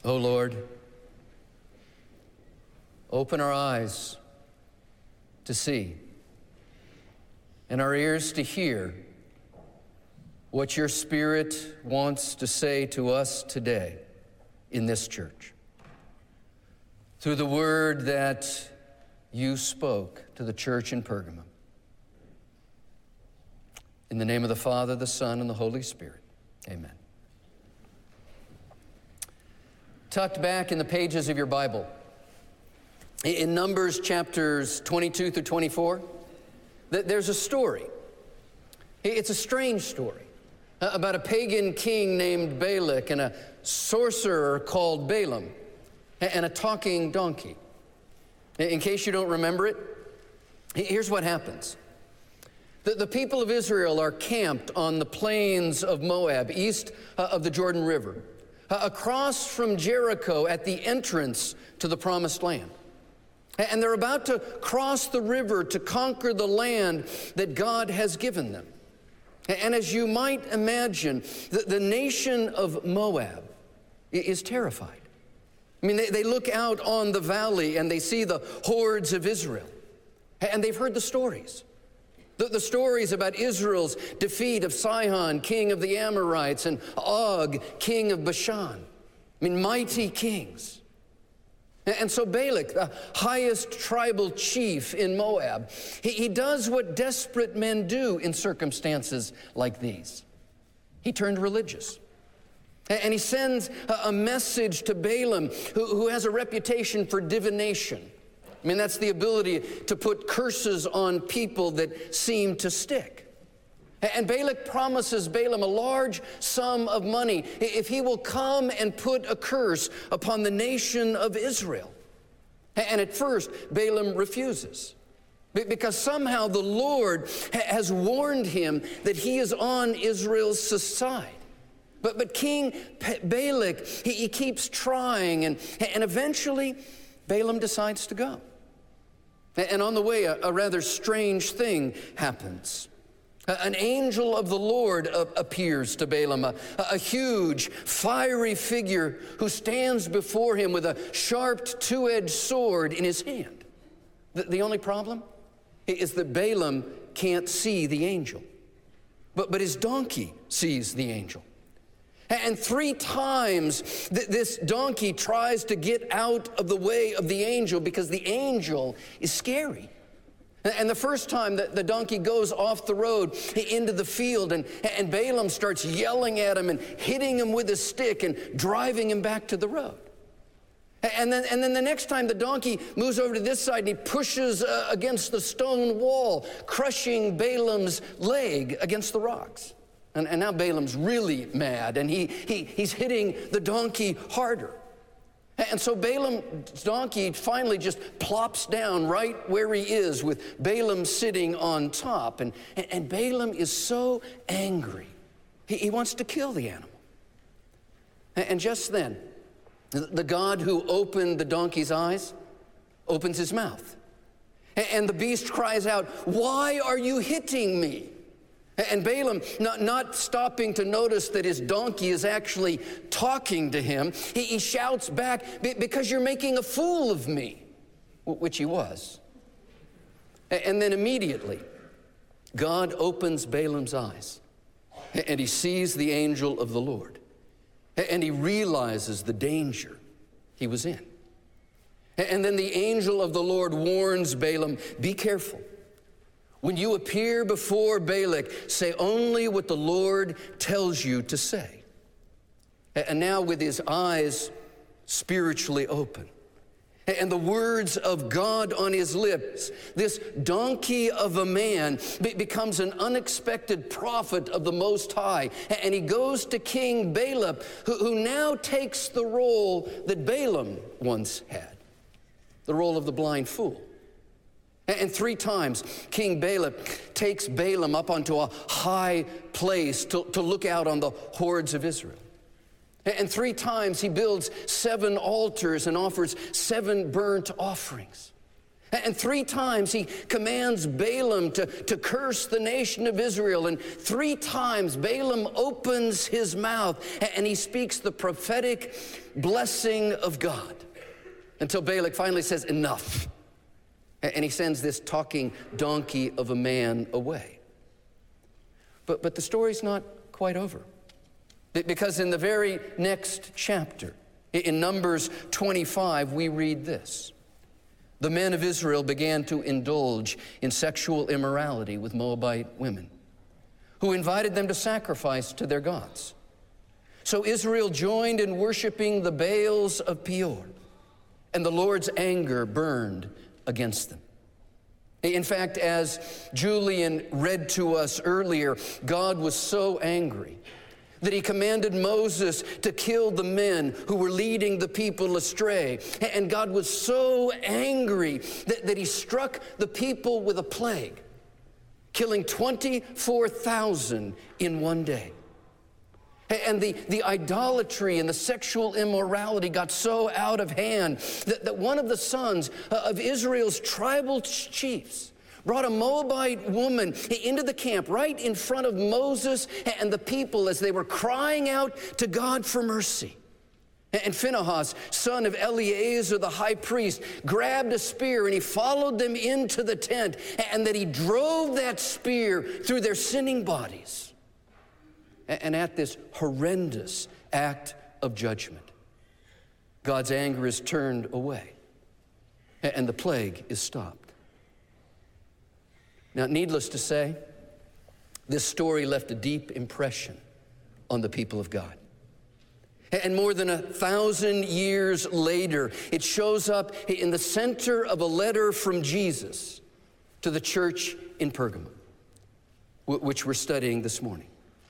O Lord, open our eyes to see and our ears to hear what your Spirit wants to say to us today in this church. Through the word that you spoke to the church in Pergamum. In the name of the Father, the Son, and the Holy Spirit. Amen. Tucked back in the pages of your Bible, in Numbers chapters 22 through 24, there's a story. It's a strange story about a pagan king named Balak and a sorcerer called Balaam and a talking donkey. In case you don't remember it, here's what happens. The people of Israel are camped on the plains of Moab, east of the Jordan River, across from Jericho at the entrance to the Promised Land. And they're about to cross the river to conquer the land that God has given them. And as you might imagine, the nation of Moab is terrified. I mean, they look out on the valley and they see the hordes of Israel. And they've heard the stories. The stories about Israel's defeat of Sihon, king of the Amorites, and Og, king of Bashan. I mean, mighty kings. And so Balak, the highest tribal chief in Moab, he does what desperate men do in circumstances like these. He turned religious. And he sends a message to Balaam, who has a reputation for divination. I mean, that's the ability to put curses on people that seem to stick. And Balak promises Balaam a large sum of money if he will come and put a curse upon the nation of Israel. And at first, Balaam refuses, because somehow the Lord has warned him that he is on Israel's side. But King Balak, he keeps trying, and eventually Balaam decides to go. And on the way, a rather strange thing happens. An angel of the Lord appears to Balaam, a huge, fiery figure who stands before him with a sharp, two-edged sword in his hand. The only problem is that Balaam can't see the angel, but his donkey sees the angel. And 3 times this donkey tries to get out of the way of the angel because the angel is scary. And the first time the donkey goes off the road into the field, and Balaam starts yelling at him and hitting him with a stick and driving him back to the road. And then the next time the donkey moves over to this side and he pushes against the stone wall, crushing Balaam's leg against the rocks. And now Balaam's really mad, and he's hitting the donkey harder. And so Balaam's donkey finally just plops down right where he is, with Balaam sitting on top. And Balaam is so angry, he wants to kill the animal. And just then, the God who opened the donkey's eyes opens his mouth. And the beast cries out, "Why are you hitting me?" And Balaam, not stopping to notice that his donkey is actually talking to him, he shouts back, "Because you're making a fool of me," which he was. And then immediately, God opens Balaam's eyes, and he sees the angel of the Lord, and he realizes the danger he was in. And then the angel of the Lord warns Balaam, "Be careful. When you appear before Balak, say only what the Lord tells you to say." And now, with his eyes spiritually open and the words of God on his lips, this donkey of a man becomes an unexpected prophet of the Most High. And he goes to King Balak, who now takes the role that Balaam once had, the role of the blind fool. And 3 times, King Balak takes Balaam up onto a high place to look out on the hordes of Israel. And 3 times he builds 7 altars and offers 7 burnt offerings. And 3 times he commands Balaam to curse the nation of Israel. And 3 times Balaam opens his mouth and he speaks the prophetic blessing of God. Until Balak finally says, enough. And he sends this talking donkey of a man away. But the story's not quite over. Because in the very next chapter, in Numbers 25, we read this. The men of Israel began to indulge in sexual immorality with Moabite women, who invited them to sacrifice to their gods. So Israel joined in worshiping the Baals of Peor, and the Lord's anger burned against them. In fact, as Julian read to us earlier, God was so angry that he commanded Moses to kill the men who were leading the people astray. And God was so angry that he struck the people with a plague, killing 24,000 in one day. And the idolatry and the sexual immorality got so out of hand that one of the sons of Israel's tribal chiefs brought a Moabite woman into the camp right in front of Moses and the people as they were crying out to God for mercy. And Phinehas, son of Eleazar the high priest, grabbed a spear and he followed them into the tent, and that he drove that spear through their sinning bodies. And at this horrendous act of judgment, God's anger is turned away and the plague is stopped. Now, needless to say, this story left a deep impression on the people of God. And more than 1,000 years later, it shows up in the center of a letter from Jesus to the church in Pergamum, which we're studying this morning.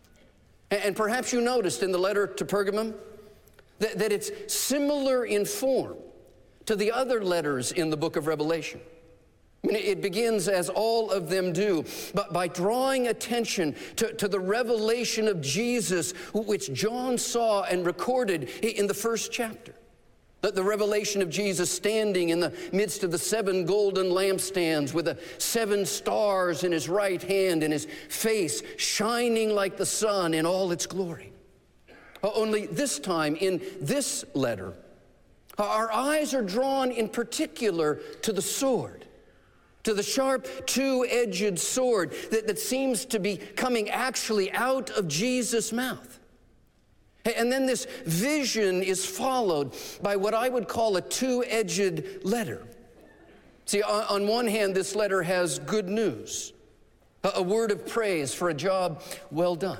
And perhaps you noticed in the letter to Pergamum that it's similar in form to the other letters in the book of Revelation. I mean, it begins, as all of them do, but by drawing attention to the revelation of Jesus, which John saw and recorded in the first chapter. The revelation of Jesus standing in the midst of the 7 golden lampstands with the 7 stars in his right hand and his face shining like the sun in all its glory. Only this time, in this letter, our eyes are drawn in particular to the sword, to the sharp 2-edged sword that seems to be coming actually out of Jesus' mouth. And then this vision is followed by what I would call a 2-edged letter. See, on one hand, this letter has good news, a word of praise for a job well done.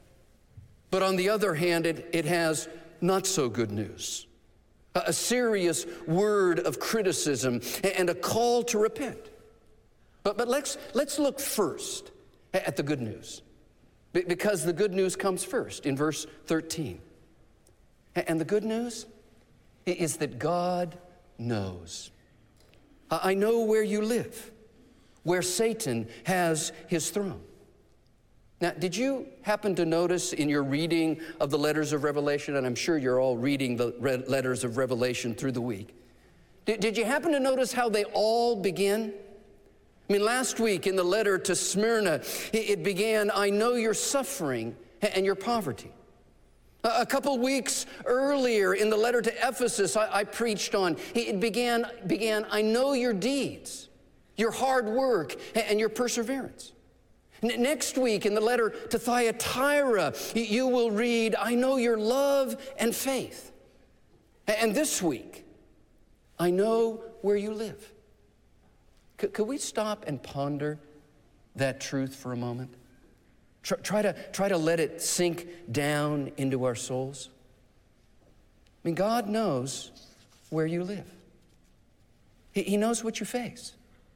But on the other hand, it has not so good news, a serious word of criticism and a call to repent. But let's look first at the good news, because the good news comes first in verse 13. And the good news is that God knows. I know where you live, where Satan has his throne. Now, did you happen to notice in your reading of the letters of Revelation, and I'm sure you're all reading the letters of Revelation through the week, did you happen to notice how they all begin? I mean, last week in the letter to Smyrna, it began, I know your suffering and your poverty. A couple weeks earlier in the letter to Ephesus, I preached on, it began, I know your deeds, your hard work, and your perseverance. Next week in the letter to Thyatira, you will read, I know your love and faith. And this week, I know where you live. Could we stop and ponder that truth for a moment? Try to let it sink down into our souls. I mean, God knows where you live. He knows what you face.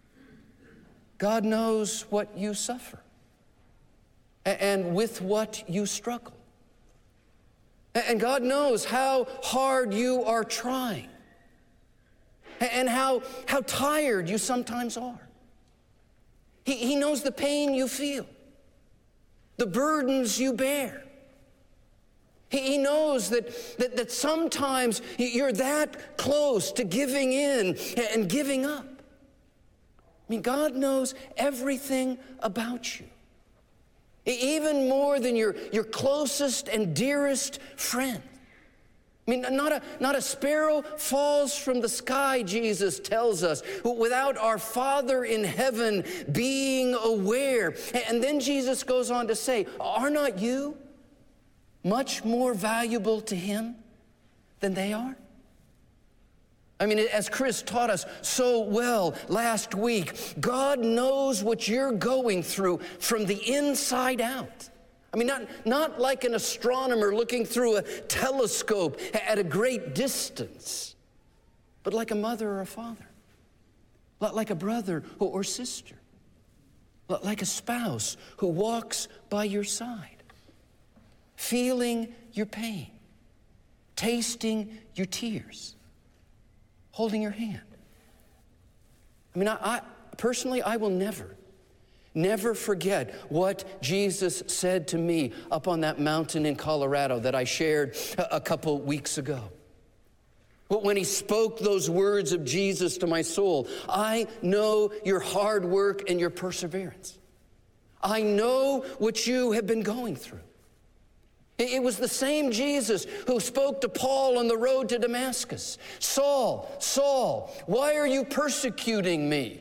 God knows what you suffer and with what you struggle. And God knows how hard you are trying and how tired you sometimes are. He knows the pain you feel, the burdens you bear. He knows that sometimes you're that close to giving in and giving up. I mean, God knows everything about you, even more than your closest and dearest friend. I mean, not a sparrow falls from the sky, Jesus tells us, without our Father in heaven being aware. And then Jesus goes on to say, are not you much more valuable to him than they are? I mean, as Chris taught us so well last week, God knows what you're going through from the inside out. I mean, not like an astronomer looking through a telescope at a great distance, but like a mother or a father, like a brother or sister, like a spouse who walks by your side, feeling your pain, tasting your tears, holding your hand. I mean, I personally, I will never forget what Jesus said to me up on that mountain in Colorado that I shared a couple weeks ago. But when he spoke those words of Jesus to my soul, I know your hard work and your perseverance. I know what you have been going through. It was the same Jesus who spoke to Paul on the road to Damascus. Saul, Saul, why are you persecuting me?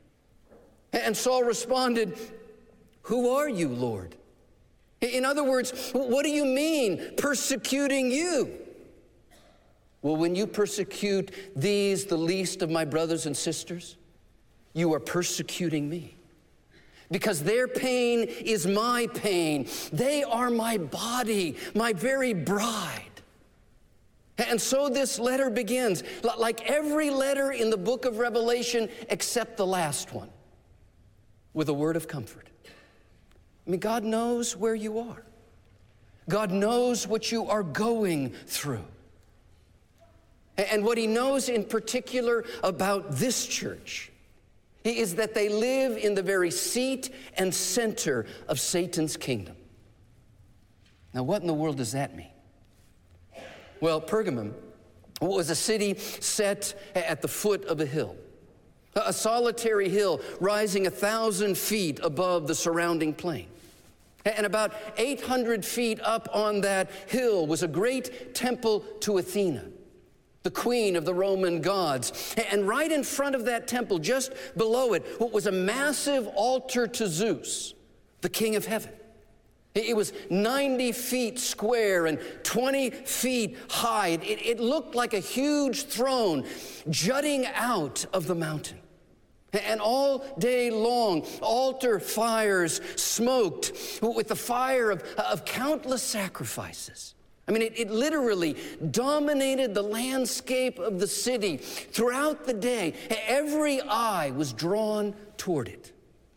And Saul responded, who are you, Lord? In other words, what do you mean, persecuting you? Well, when you persecute these, the least of my brothers and sisters, you are persecuting me. Because their pain is my pain. They are my body, my very bride. And so this letter begins, like every letter in the book of Revelation except the last one, with a word of comfort. I mean, God knows where you are. God knows what you are going through. And what he knows in particular about this church is that they live in the very seat and center of Satan's kingdom. Now, what in the world does that mean? Well, Pergamum was a city set at the foot of a hill. A solitary hill rising 1,000 feet above the surrounding plain. And about 800 feet up on that hill was a great temple to Athena, the queen of the Roman gods. And right in front of that temple, just below it, was a massive altar to Zeus, the king of heaven. It was 90 feet square and 20 feet high. It looked like a huge throne jutting out of the mountain. And all day long, altar fires smoked with the fire of countless sacrifices. I mean, it literally dominated the landscape of the city throughout the day. Every eye was drawn toward it.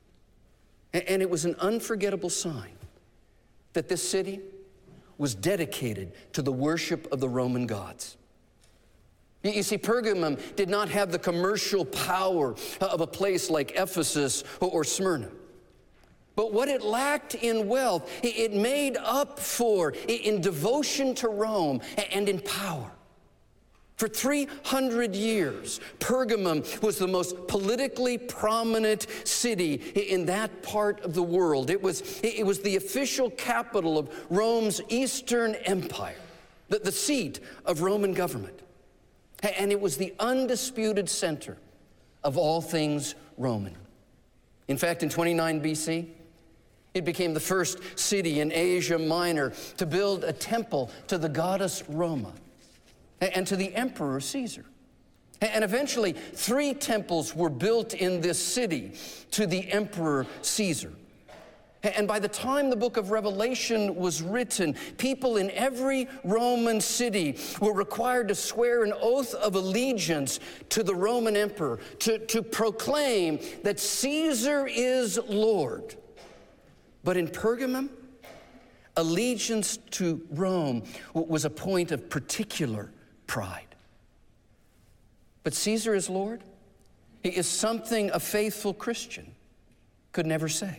And it was an unforgettable sign that this city was dedicated to the worship of the Roman gods. You see, Pergamum did not have the commercial power of a place like Ephesus or Smyrna. But what it lacked in wealth, it made up for in devotion to Rome and in power. For 300 years, Pergamum was the most politically prominent city in that part of the world. It was the official capital of Rome's Eastern Empire, the seat of Roman government. And it was the undisputed center of all things Roman. In fact, in 29 BC, it became the first city in Asia Minor to build a temple to the goddess Roma and to the emperor Caesar. And eventually, 3 temples were built in this city to the emperor Caesar. And by the time the book of Revelation was written, people in every Roman city were required to swear an oath of allegiance to the Roman emperor, to proclaim that Caesar is Lord. But in Pergamum, allegiance to Rome was a point of particular pride. But Caesar is Lord is something a faithful Christian could never say.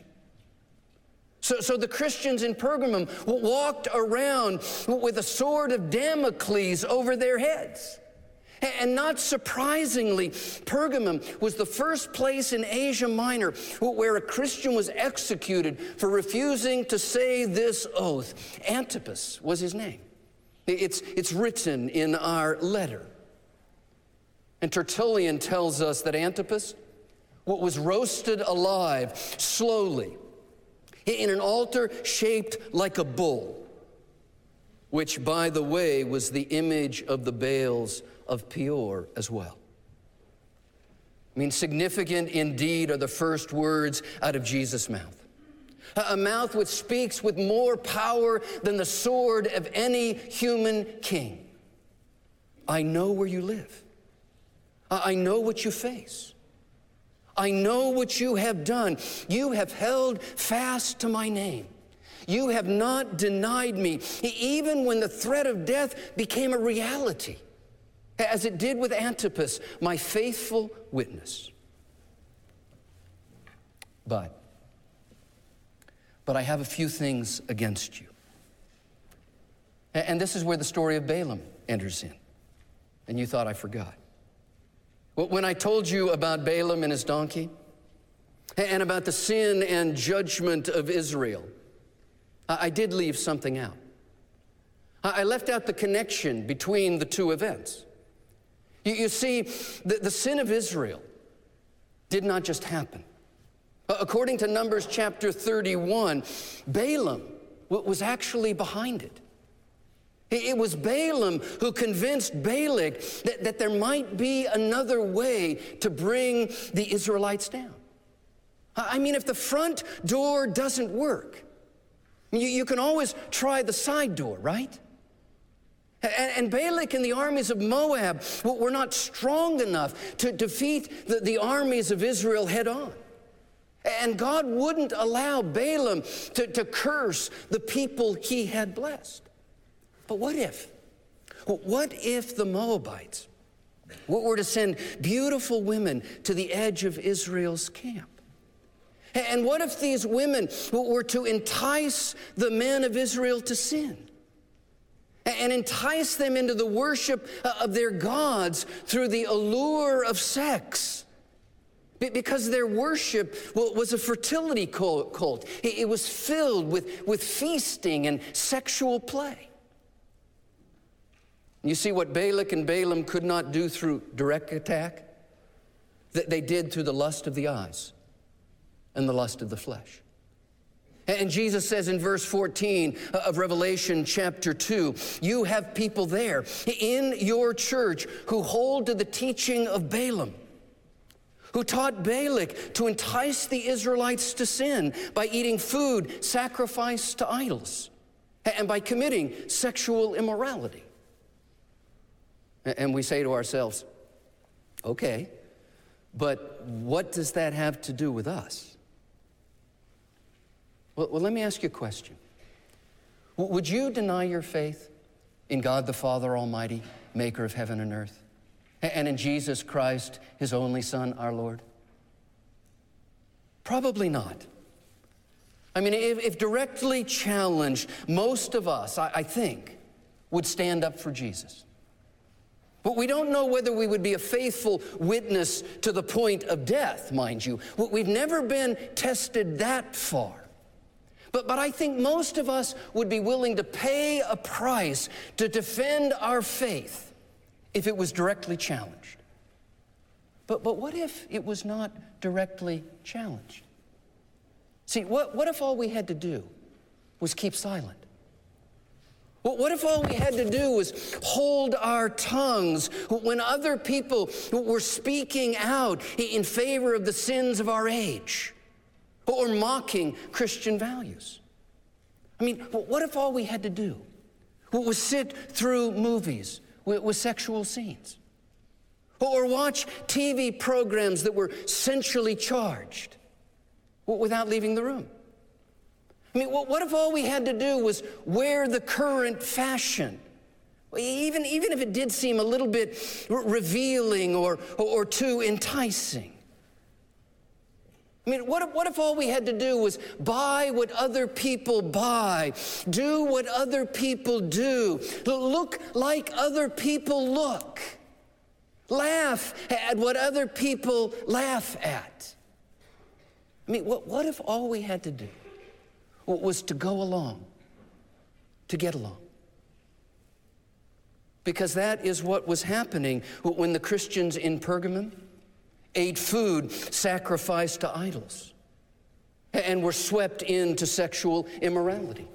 So the Christians in Pergamum walked around with a sword of Damocles over their heads. And not surprisingly, Pergamum was the first place in Asia Minor where a Christian was executed for refusing to say this oath. Antipas was his name. It's written in our letter. And Tertullian tells us that Antipas was roasted alive slowly in an altar shaped like a bull, which, by the way, was the image of the Baals of Peor as well. I mean, significant indeed are the first words out of Jesus' mouth. A mouth which speaks with more power than the sword of any human king. I know where you live. I know what you face. I know what you have done. You have held fast to my name. You have not denied me, even when the threat of death became a reality, as it did with Antipas, my faithful witness. But I have a few things against you. And this is where the story of Balaam enters in. And you thought I forgot. Well, when I told you about Balaam and his donkey, and about the sin and judgment of Israel, I did leave something out. I left out the connection between the two events. You see, the sin of Israel did not just happen. According to Numbers chapter 31, Balaam was actually behind it. It was Balaam who convinced Balak that there might be another way to bring the Israelites down. I mean, if the front door doesn't work, you can always try the side door, right? And Balak and the armies of Moab were not strong enough to defeat the armies of Israel head on. And God wouldn't allow Balaam to curse the people he had blessed. But what if? What if the Moabites were to send beautiful women to the edge of Israel's camp? And what if these women were to entice the men of Israel to sin? And entice them into the worship of their gods through the allure of sex? Because their worship was a fertility cult. It was filled with feasting and sexual play. You see, what Balak and Balaam could not do through direct attack, that they did through the lust of the eyes and the lust of the flesh. And Jesus says in verse 14 of Revelation chapter 2, you have people there in your church who hold to the teaching of Balaam, who taught Balak to entice the Israelites to sin by eating food sacrificed to idols and by committing sexual immorality. And we say to ourselves, okay, but what does that have to do with us? Well, let me ask you a question. Would you deny your faith in God the Father Almighty, maker of heaven and earth, and in Jesus Christ, his only Son, our Lord? Probably not. I mean, if directly challenged, most of us, I think, would stand up for Jesus. But we don't know whether we would be a faithful witness to the point of death, mind you. We've never been tested that far. But I think most of us would be willing to pay a price to defend our faith if it was directly challenged. But what if it was not directly challenged? See, what if all we had to do was keep silent? What if all we had to do was hold our tongues when other people were speaking out in favor of the sins of our age or mocking Christian values? I mean, what if all we had to do was sit through movies with sexual scenes or watch TV programs that were sensually charged without leaving the room? I mean, what if all we had to do was wear the current fashion, even if it did seem a little bit revealing or too enticing? I mean, what if all we had to do was buy what other people buy, do what other people do, look like other people look? Laugh at what other people laugh at. I mean, what if all we had to do was to go along, to get along? Because that is what was happening when the Christians in Pergamum ate food sacrificed to idols and were swept into sexual immorality.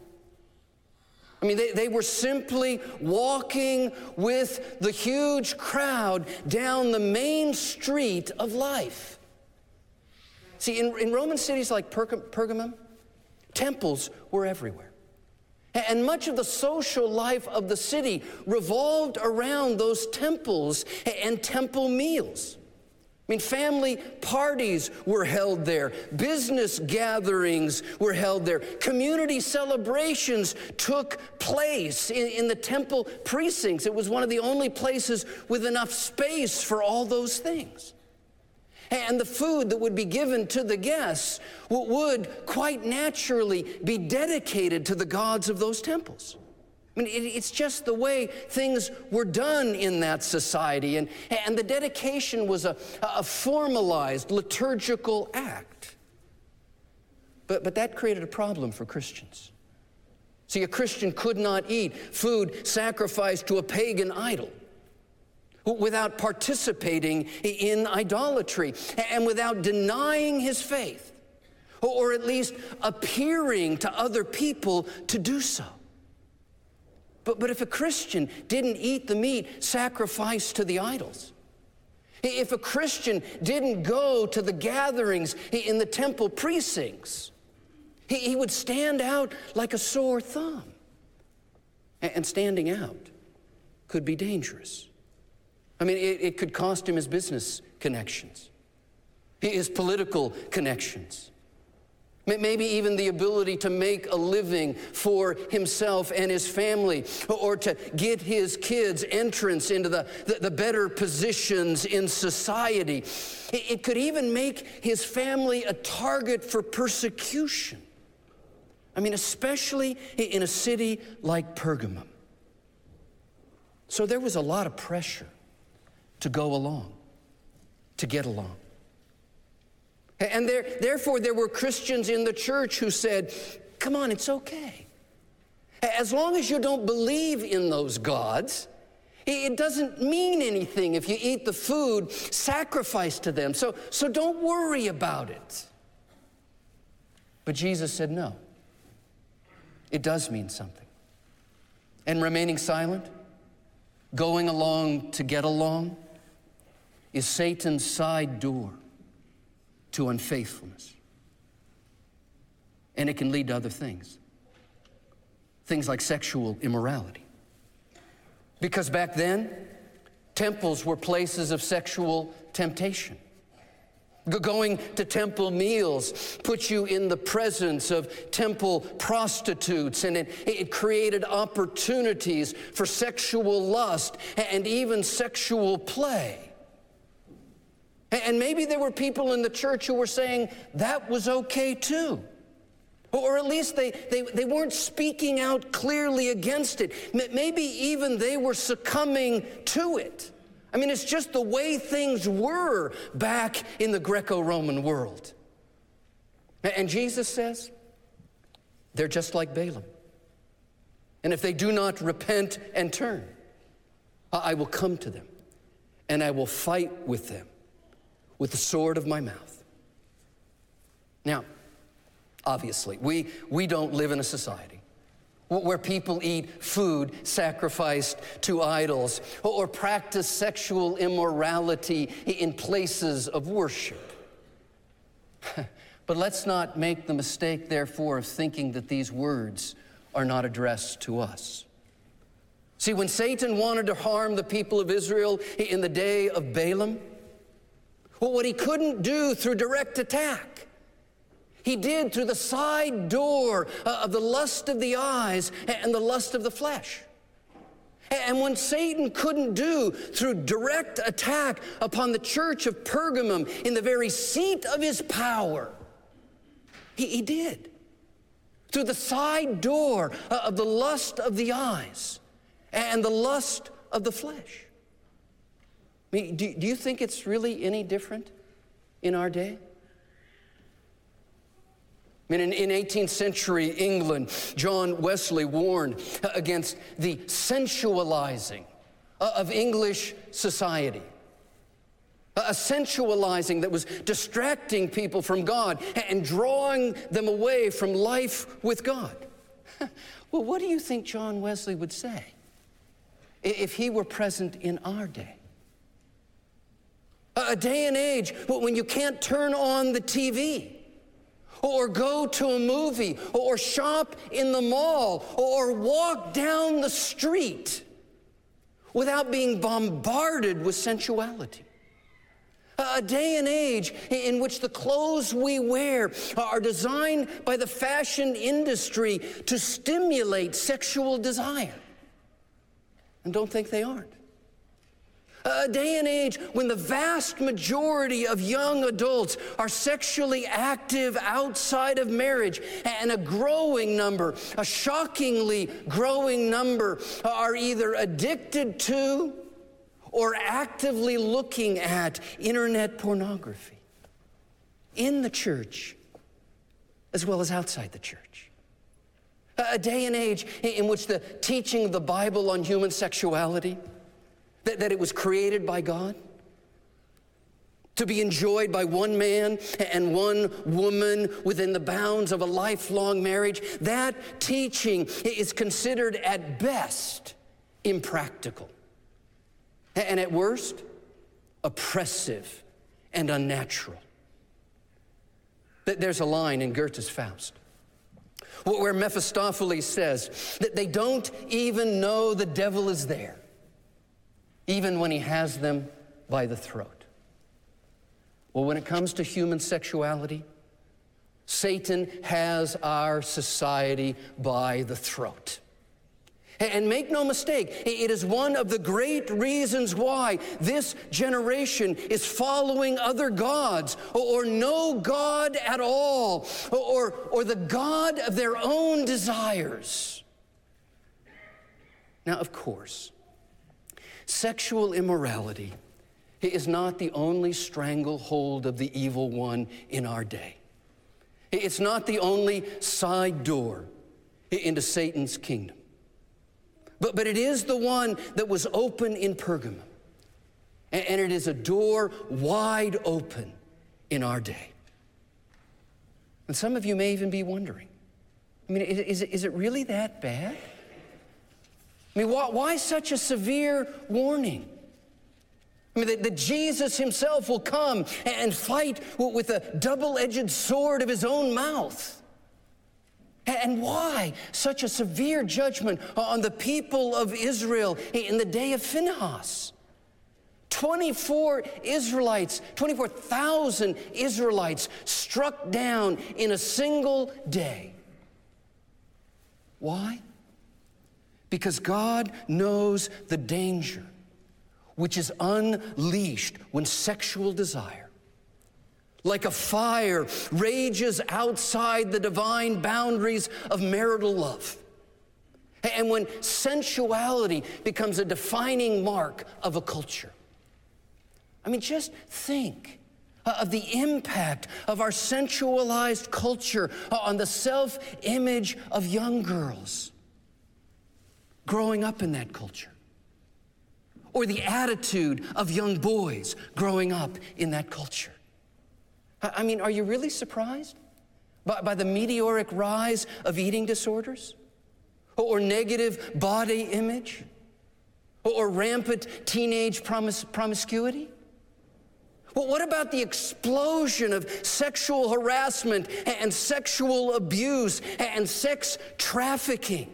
I mean, they were simply walking with the huge crowd down the main street of life. See, in Roman cities like Pergamum, temples were everywhere. And much of the social life of the city revolved around those temples and temple meals. I mean, family parties were held there. Business gatherings were held there. Community celebrations took place in the temple precincts. It was one of the only places with enough space for all those things. And the food that would be given to the guests would quite naturally be dedicated to the gods of those temples. I mean, it's just the way things were done in that society. And the dedication was a formalized liturgical act. But that created a problem for Christians. See, a Christian could not eat food sacrificed to a pagan idol without participating in idolatry and without denying his faith, or at least appearing to other people to do so. But if a Christian didn't eat the meat sacrificed to the idols, if a Christian didn't go to the gatherings in the temple precincts, he would stand out like a sore thumb. And standing out could be dangerous. I mean, it could cost him his business connections, his political connections, maybe even the ability to make a living for himself and his family, or to get his kids entrance into the better positions in society. It could even make his family a target for persecution. I mean, especially in a city like Pergamum. So there was a lot of pressure to go along, to get along. And therefore, there were Christians in the church who said, come on, it's okay. As long as you don't believe in those gods, it doesn't mean anything if you eat the food sacrificed to them. So don't worry about it. But Jesus said, no, it does mean something. And remaining silent, going along to get along, is Satan's side door to unfaithfulness. And it can lead to other things. Things like sexual immorality. Because back then, temples were places of sexual temptation. Going to temple meals put you in the presence of temple prostitutes, and it created opportunities for sexual lust and even sexual play. And maybe there were people in the church who were saying that was okay too. Or at least they weren't speaking out clearly against it. Maybe even they were succumbing to it. I mean, it's just the way things were back in the Greco-Roman world. And Jesus says, they're just like Balaam. And if they do not repent and turn, I will come to them and I will fight with them with the sword of my mouth. Now, obviously, we don't live in a society where people eat food sacrificed to idols or practice sexual immorality in places of worship. But let's not make the mistake, therefore, of thinking that these words are not addressed to us. See, when Satan wanted to harm the people of Israel in the day of Balaam, well, what he couldn't do through direct attack, he did through the side door of the lust of the eyes and the lust of the flesh. And when Satan couldn't do through direct attack upon the church of Pergamum in the very seat of his power, he did through the side door of the lust of the eyes and the lust of the flesh. I mean, do you think it's really any different in our day? I mean, in 18th century England, John Wesley warned against the sensualizing of English society. A sensualizing that was distracting people from God and drawing them away from life with God. Well, what do you think John Wesley would say if he were present in our day? A day and age when you can't turn on the TV, or go to a movie, or shop in the mall, or walk down the street without being bombarded with sensuality. A day and age in which the clothes we wear are designed by the fashion industry to stimulate sexual desire. And don't think they aren't. A day and age when the vast majority of young adults are sexually active outside of marriage, and a growing number, a shockingly growing number, are either addicted to or actively looking at internet pornography in the church as well as outside the church. A day and age in which the teaching of the Bible on human sexuality, that it was created by God to be enjoyed by one man and one woman within the bounds of a lifelong marriage, that teaching is considered at best impractical, and at worst oppressive and unnatural. There's a line in Goethe's Faust where Mephistopheles says that they don't even know the devil is there, even when he has them by the throat. Well, when it comes to human sexuality, Satan has our society by the throat. And make no mistake, it is one of the great reasons why this generation is following other gods, or no God at all, or the God of their own desires. Now, of course, sexual immorality is not the only stranglehold of the evil one in our day. It's not the only side door into Satan's kingdom. But it is the one that was open in Pergamum. And it is a door wide open in our day. And some of you may even be wondering, I mean, is it really that bad? I mean, why such a severe warning? I mean, that Jesus himself will come and fight with a double-edged sword of his own mouth. And why such a severe judgment on the people of Israel in the day of Phinehas? 24,000 Israelites struck down in a single day. Why? Because God knows the danger which is unleashed when sexual desire, like a fire, rages outside the divine boundaries of marital love. And when sensuality becomes a defining mark of a culture. I mean, just think of the impact of our sensualized culture on the self-image of young girls growing up in that culture, or the attitude of young boys growing up in that culture. I mean, are you really surprised by the meteoric rise of eating disorders, or negative body image, or rampant teenage promiscuity? Well, what about the explosion of sexual harassment and sexual abuse and sex trafficking?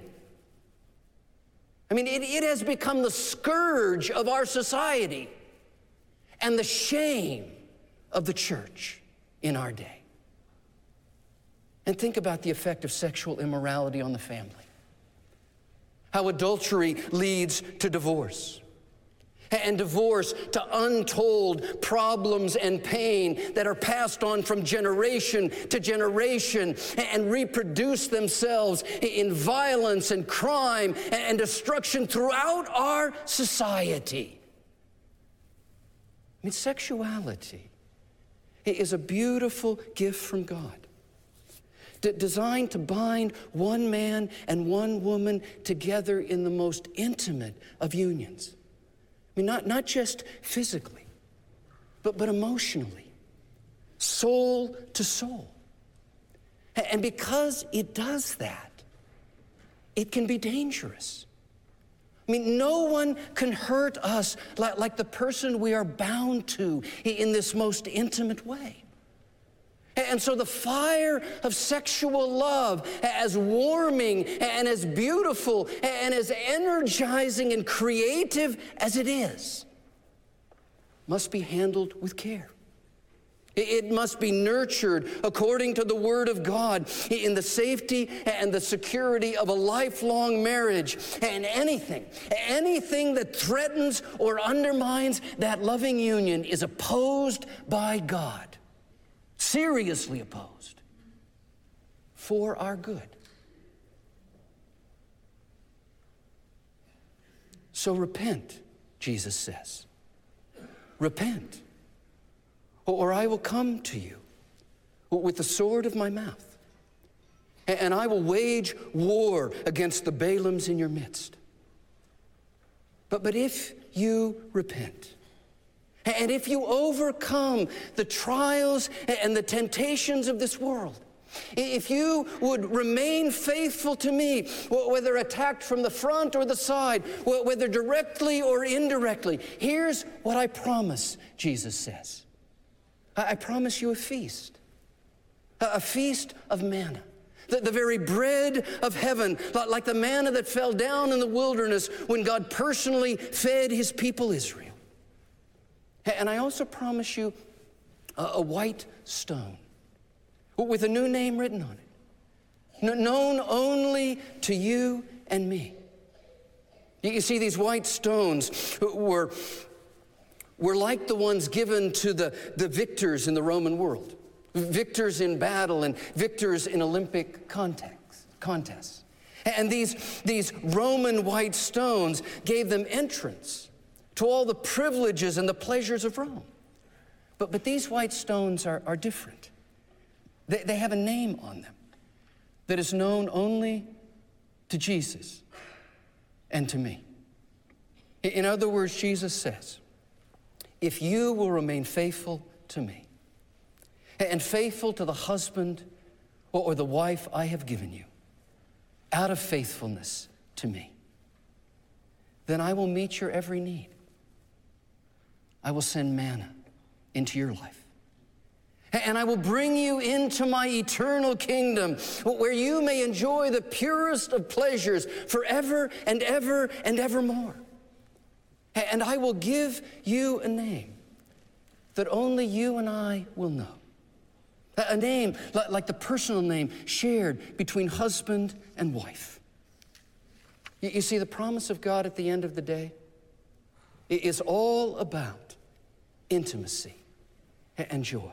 I mean, it has become the scourge of our society and the shame of the church in our day. And think about the effect of sexual immorality on the family. How adultery leads to divorce, and divorce to untold problems and pain that are passed on from generation to generation and reproduce themselves in violence and crime and destruction throughout our society. mean, sexuality is a beautiful gift from God, designed to bind one man and one woman together in the most intimate of unions. I mean, not just physically, but emotionally, soul to soul. And because it does that, it can be dangerous. I mean, no one can hurt us like the person we are bound to in this most intimate way. And so the fire of sexual love, as warming and as beautiful and as energizing and creative as it is, must be handled with care. It must be nurtured according to the Word of God in the safety and the security of a lifelong marriage. And anything that threatens or undermines that loving union is opposed by God, seriously opposed, for our good. So repent, Jesus says. Repent, or I will come to you with the sword of my mouth, and I will wage war against the Balaams in your midst. But if you repent, and if you overcome the trials and the temptations of this world, if you would remain faithful to me, whether attacked from the front or the side, whether directly or indirectly, here's what I promise, Jesus says. I promise you a feast of manna, the very bread of heaven, like the manna that fell down in the wilderness when God personally fed his people Israel. And I also promise you a white stone with a new name written on it, known only to you and me. You see, these white stones were like the ones given to the victors in the Roman world, victors in battle and victors in Olympic contests. And these Roman white stones gave them entrance to all the privileges and the pleasures of Rome. But these white stones are different. They have a name on them that is known only to Jesus and to me. In other words, Jesus says, if you will remain faithful to me and faithful to the husband or the wife I have given you, out of faithfulness to me, then I will meet your every need. I will send manna into your life. And I will bring you into my eternal kingdom where you may enjoy the purest of pleasures forever and ever and evermore. And I will give you a name that only you and I will know. A name like the personal name shared between husband and wife. You see, the promise of God at the end of the day is all about intimacy and joy.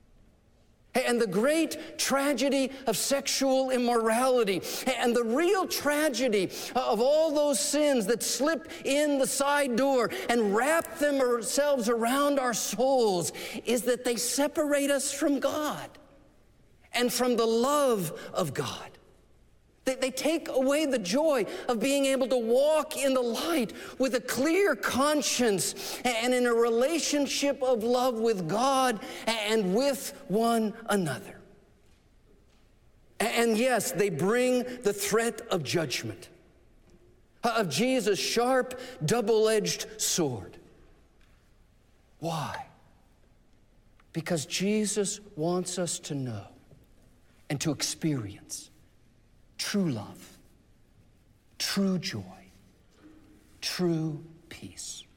And the great tragedy of sexual immorality and the real tragedy of all those sins that slip in the side door and wrap themselves around our souls is that they separate us from God and from the love of God. They take away the joy of being able to walk in the light with a clear conscience and in a relationship of love with God and with one another. And yes, they bring the threat of judgment, of Jesus' sharp, double-edged sword. Why? Because Jesus wants us to know and to experience true love, true joy, true peace.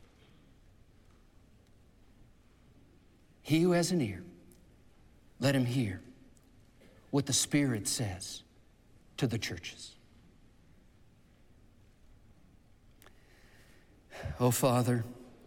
He who has an ear, let him hear what the Spirit says to the churches. Oh, Father,